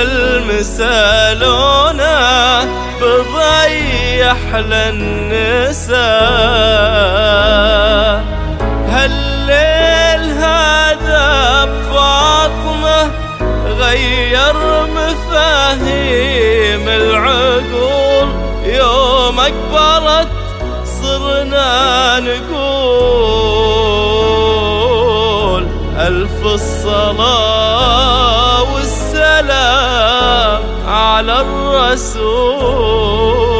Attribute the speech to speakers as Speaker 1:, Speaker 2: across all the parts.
Speaker 1: المسالونة بضيح للنساء. هالليل هذا بفاطمة غير مفاهيم العقول، يوم أكبرت صرنا نقول ألف الصلاة والسلام على الرسول.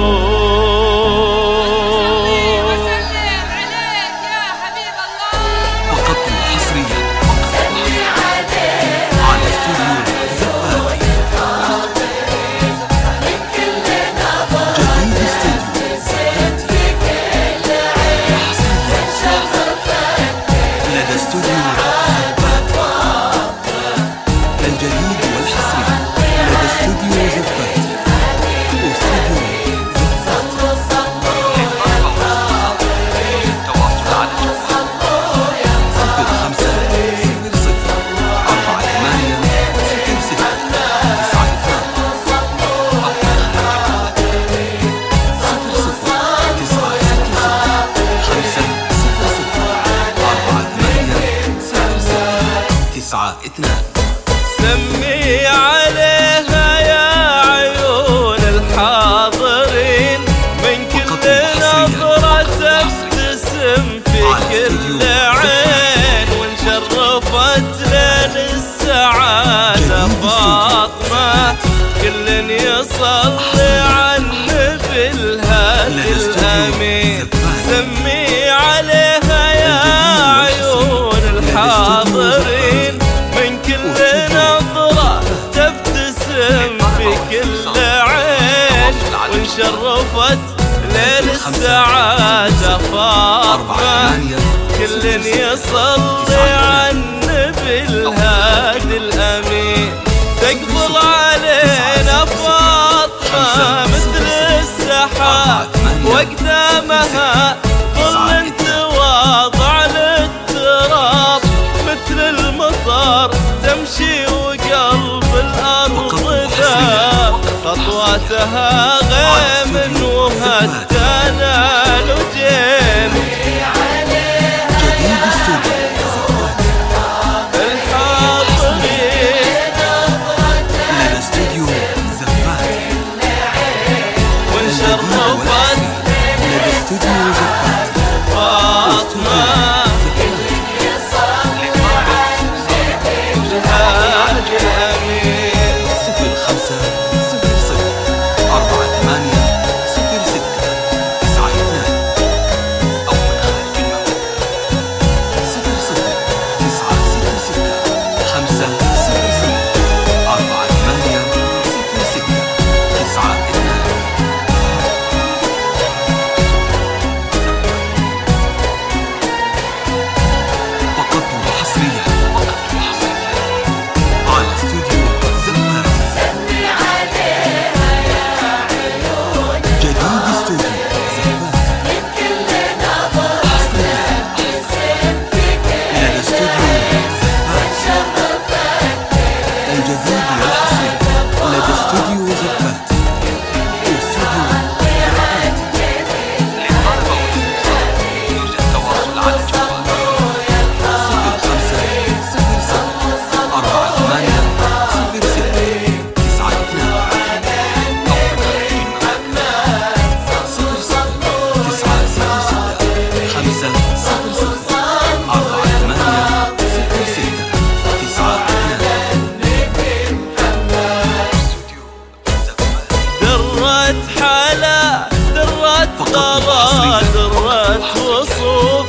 Speaker 1: سمي عليها يا عيون الحاضرين، من كل نظرة تبتسم في كل عين، وان شرفت ليل السعادة فاطمة كل يصلي على النبي الهادي الأمين. سمي عليها يا عيون الحاضرين، من كل نظرة تبتسم في كل عين، وان شرفت ليل السعادة فاطمة كل يصلي على النبي الهادي الأمين. تقبل علينا فاطمة مثل السحاب، وقدامها ظل تواضع للتراب، مثل المطر تمشي وقلب الأرض ذاب، خطواتها غيم وهدانا لجيم. درة وصوف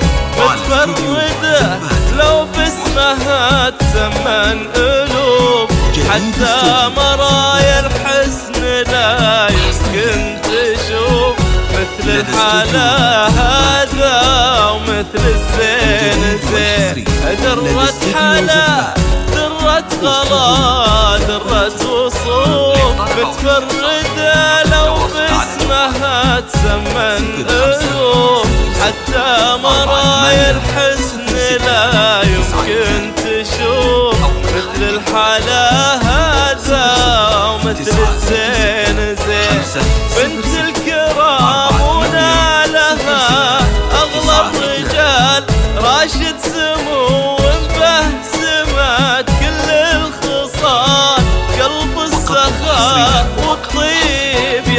Speaker 1: متفردة لو باسمها تسمن ألوف، حتى مرايا الحسن لا يمكن تشوف مثل الحلا هذا ومثل الزين زين. درة حلا درة غلا درة وصوف متفردة لو باسمها تسمن ألوف، حتى مرايا الحسن لا يمكن تشوف مثل الحلا هذا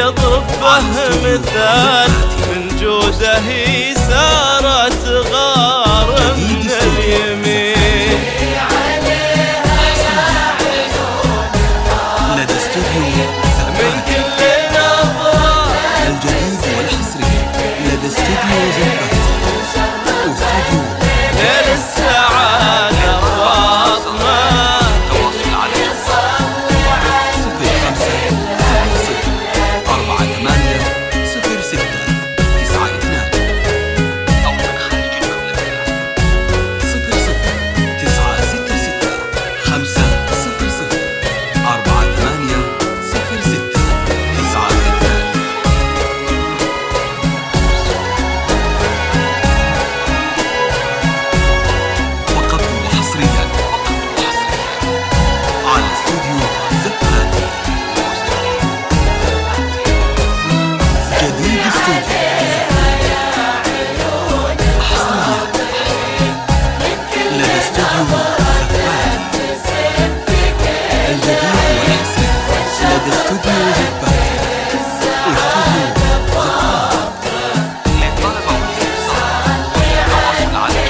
Speaker 1: يضرب به مثال من جوده سارت غار من اليمين.
Speaker 2: لدى استوديو
Speaker 1: من كل نظرة
Speaker 2: الجديد والحصري لدى استوديو زباتي واستوديو
Speaker 1: ليل السعادة فاطمة.
Speaker 2: تواصل على 0550480692 أو من خارج المملكة 00 فقط وحصريا على استوديو زباتي. جديد استوديو حصريا لدى استوديو زباتي. الجديد والحصري لدى استوديو زباتي واستوديو زباتي. للطلبة والاستفسار تواصل على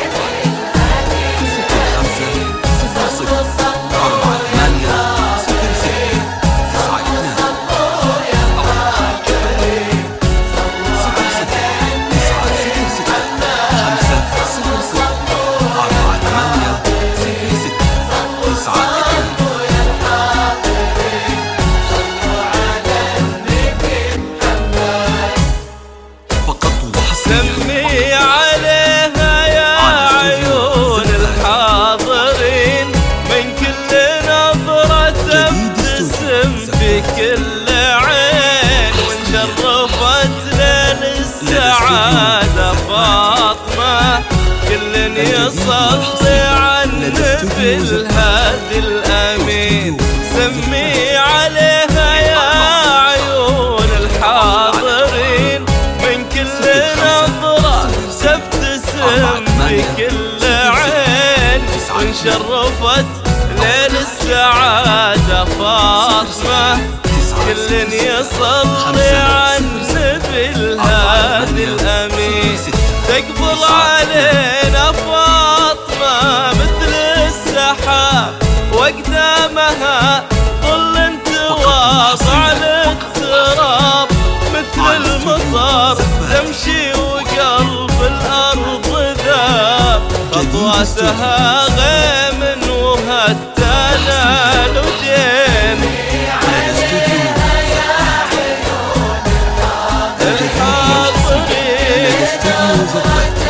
Speaker 2: 0550 فقط وحصريا.
Speaker 1: سمي عليها يا عيون الحاضرين من كل نظرة تبتسم في كل عين، وان شرفت ليل السعادة فاطمة كل يصلي على النبي الهادي الأمين. سمي عليها يا عيون الحاضرين من كل نظرة تبتسم في كل عين، وان شرفت ليل السعادة فاطمة كل يصلي على النبي الهادي الأمين. تقبل علينا فاطمة مثل السحاب وقدامها ظل تواضع للتراب، مثل المطر تمشي وقلب الأرض ذاب، خطواتها غيم وهتانا لجين.
Speaker 2: لدى استوديو
Speaker 1: الحاضرين
Speaker 2: لدى استوديو زباتي.